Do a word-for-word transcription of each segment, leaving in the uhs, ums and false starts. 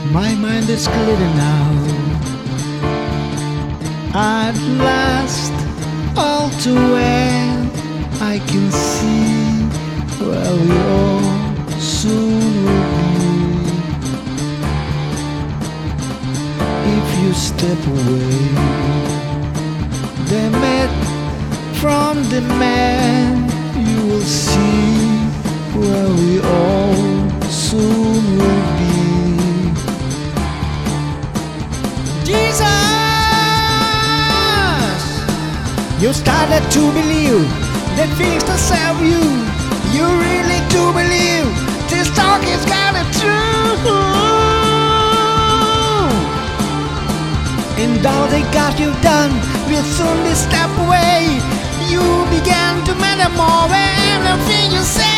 My mind is clear now. At last, all too well, I can see where we all soon will be. If you step away, the myth from the man, you will see where we all soon will be. Jesus, you started to believe that things that serve you. You really do believe this talk is kinda true. And all they got you done will soon be step away. You began to matter more than everything you say.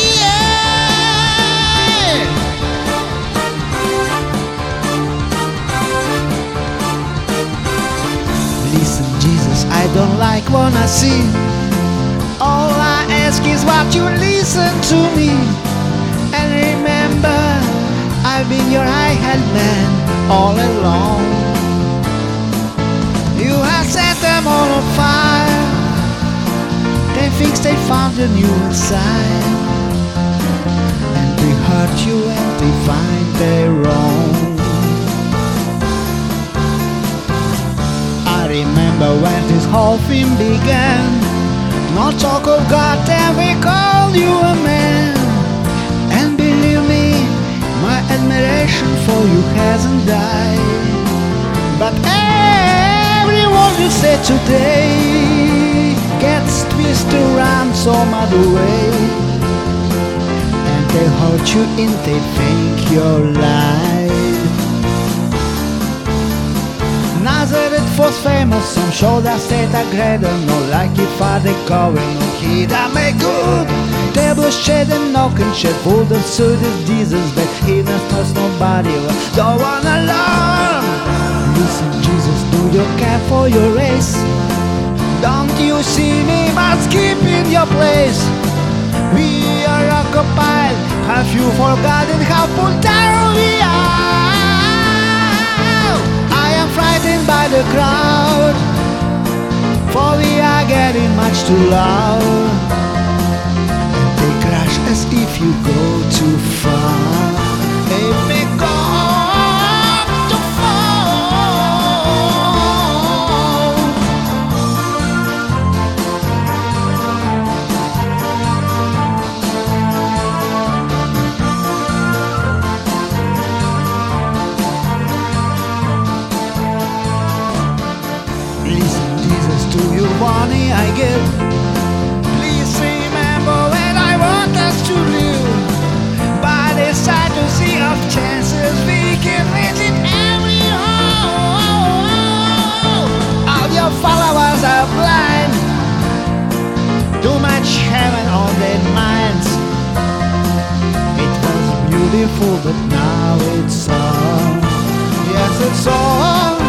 Listen, Jesus, I don't like what I see. All I ask is what you listen to me. And remember, I've been your high-hand man all along. You have set them all on fire. They think they found a new inside, and they hurt you and they find they're wrong. I remember when this whole thing began. No talk of God, and we called you a man. And believe me, my admiration for you hasn't died. But every word you say today gets twisted around some other way, and they hurt you and they think you're lying. Nazareth was famous, some show that state a greater. No like if I they going no kid I make good. Table shed and knocking shed full of suit is Jesus, but he does not nobody. Don't wanna learn. Listen, Jesus, do you care for your race? Don't you see me must keep in your place? We are occupied. Have you forgotten how put down we are? I am frightened by the crowd, for we are getting much too loud. And they crash as if you go too far. If we go too Listen, Jesus, to you money I give. Please remember when I want us to live. By the side to see of chances we can visit every home. All your followers are blind. Too much heaven on their minds. It was beautiful, but now it's all. Yes, it's all.